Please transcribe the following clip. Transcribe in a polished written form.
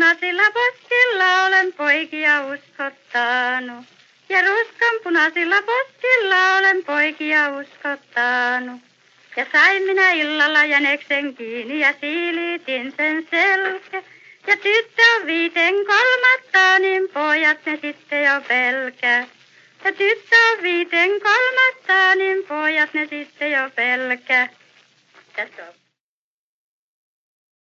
punaisilla poskilla olen poikia uskottanut. Ja ruskan punaisilla poskilla olen poikia uskottanut. Ja sain minä illalla jäniksen kiinni ja siilitin sen selkä. Ja tyttö on 5.3, niin pojat ne sitten jo pelkää. Ja tyttö on 5.3, niin pojat ne sitten jo pelkää. Tässä on.